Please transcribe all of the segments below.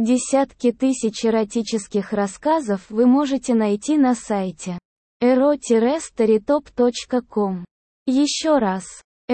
Десятки тысяч эротических рассказов вы можете найти на сайте ero-storytop.com. Еще раз.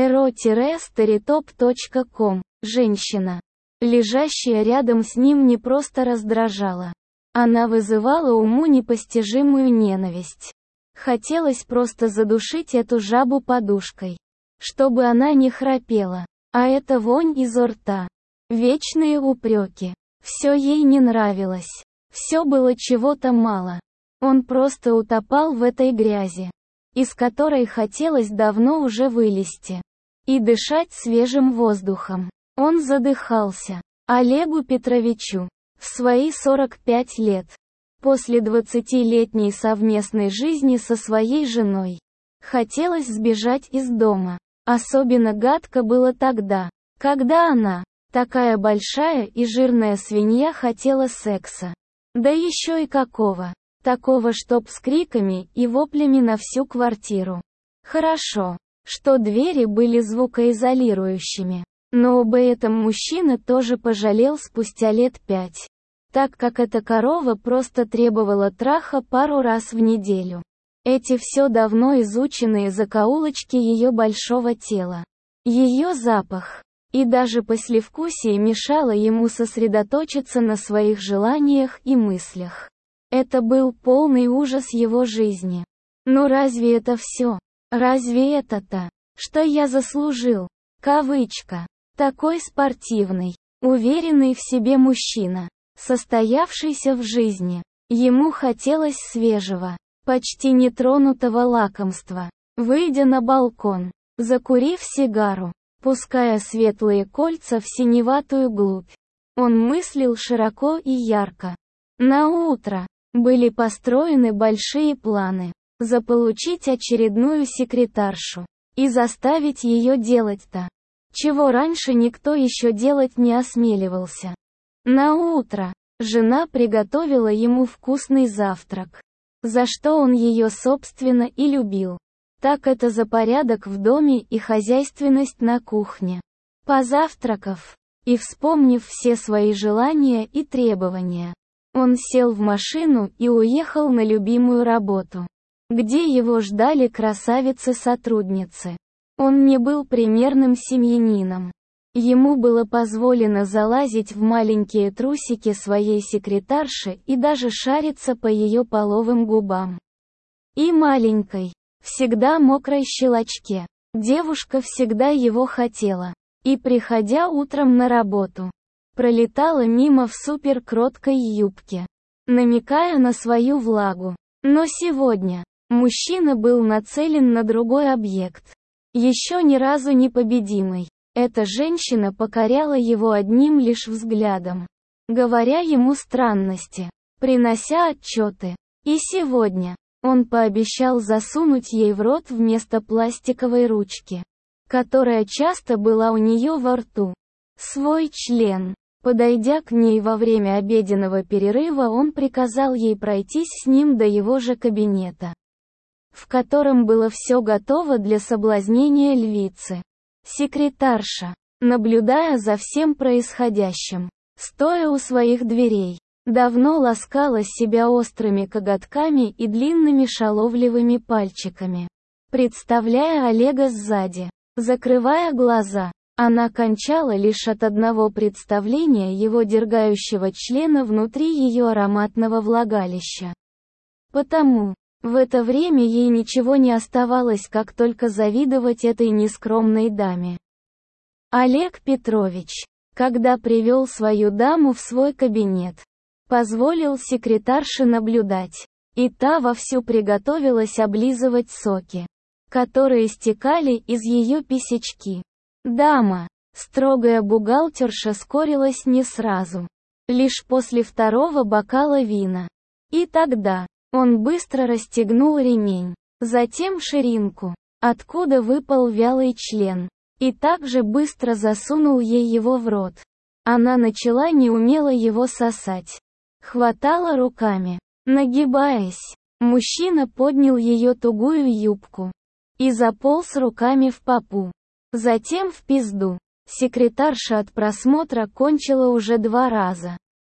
ero-storytop.com. Женщина, лежащая рядом с ним, не просто раздражала. Она вызывала уму непостижимую ненависть. Хотелось просто задушить эту жабу подушкой. Чтобы она не храпела. А это вонь изо рта. Вечные упреки. Все ей не нравилось. Все было чего-то мало. Он просто утопал в этой грязи, из которой хотелось давно уже вылезти. И дышать свежим воздухом. Он задыхался. Олегу Петровичу, в свои 45 лет, после 20-летней совместной жизни со своей женой, хотелось сбежать из дома. Особенно гадко было тогда, когда она, такая большая и жирная свинья, хотела секса. Да еще и какого. Такого, чтоб с криками и воплями на всю квартиру. Хорошо, что двери были звукоизолирующими. Но об этом мужчина тоже пожалел спустя лет 5. Так как эта корова просто требовала траха пару раз в неделю. Эти все давно изученные закоулочки ее большого тела. Ее запах. И даже послевкусие мешало ему сосредоточиться на своих желаниях и мыслях. Это был полный ужас его жизни. Но разве это все? Разве это-то, что я заслужил? Кавычка. Такой спортивный, уверенный в себе мужчина, состоявшийся в жизни. Ему хотелось свежего, почти нетронутого лакомства. Выйдя на балкон, закурив сигару, пуская светлые кольца в синеватую глубь, он мыслил широко и ярко. На утро были построены большие планы. Заполучить очередную секретаршу. И заставить ее делать-то, чего раньше никто еще делать не осмеливался. На утро жена приготовила ему вкусный завтрак, за что он ее собственно и любил. Так это за порядок в доме и хозяйственность на кухне. Позавтракав и вспомнив все свои желания и требования, он сел в машину и уехал на любимую работу, где его ждали красавицы-сотрудницы. Он не был примерным семьянином. Ему было позволено залазить в маленькие трусики своей секретарши и даже шариться по ее половым губам. И маленькой, всегда мокрой щелочке. Девушка всегда его хотела. И приходя утром на работу, пролетала мимо в суперкроткой юбке, намекая на свою влагу. Но сегодня мужчина был нацелен на другой объект. Еще ни разу не победимый. Эта женщина покоряла его одним лишь взглядом, говоря ему странности, принося отчеты. И сегодня он пообещал засунуть ей в рот вместо пластиковой ручки, которая часто была у нее во рту, свой член. Подойдя к ней во время обеденного перерыва, он приказал ей пройтись с ним до его же кабинета, в котором было все готово для соблазнения львицы. Секретарша, наблюдая за всем происходящим, стоя у своих дверей, давно ласкала себя острыми коготками и длинными шаловливыми пальчиками, представляя Олега сзади. Закрывая глаза, она кончала лишь от одного представления его дергающего члена внутри ее ароматного влагалища. Потому в это время ей ничего не оставалось, как только завидовать этой нескромной даме. Олег Петрович, когда привел свою даму в свой кабинет, позволил секретарше наблюдать, и та вовсю приготовилась облизывать соки, которые стекали из ее писечки. Дама, строгая бухгалтерша, скорилась не сразу, лишь после второго бокала вина. И тогда он быстро расстегнул ремень, затем ширинку, откуда выпал вялый член, и также быстро засунул ей его в рот. Она начала неумело его сосать. Хватала руками. Нагибаясь, мужчина поднял ее тугую юбку и заполз руками в попу. Затем в пизду. Секретарша от просмотра кончила уже 2 раза.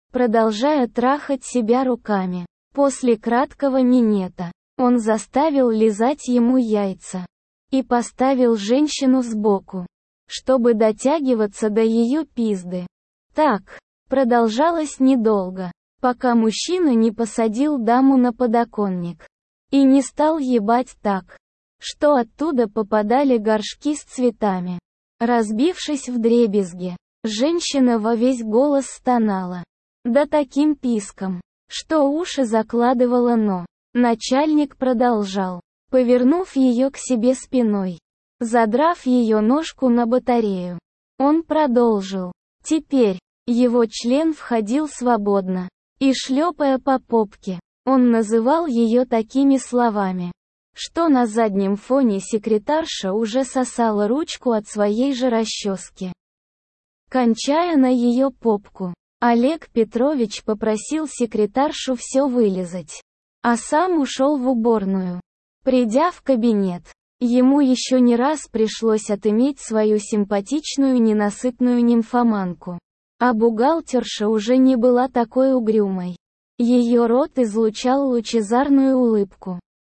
продолжая трахать себя руками. После краткого минета, он заставил лизать ему яйца и поставил женщину сбоку, чтобы дотягиваться до ее пизды. Так продолжалось недолго, пока мужчина не посадил даму на подоконник и не стал ебать так, что оттуда попадали горшки с цветами. Разбившись вдребезги, женщина во весь голос стонала. Да таким писком, что уши закладывало, но начальник продолжал, повернув ее к себе спиной, задрав ее ножку на батарею. Он продолжил. Теперь его член входил свободно и, шлепая по попке, он называл ее такими словами, что на заднем фоне секретарша уже сосала ручку от своей же расчески. Кончая на ее попку, Олег Петрович попросил секретаршу все вылизать, а сам ушел в уборную. Придя в кабинет, ему еще не раз пришлось отыметь свою симпатичную ненасытную нимфоманку. А бухгалтерша уже не была такой угрюмой. Ее рот излучал лучезарную улыбку.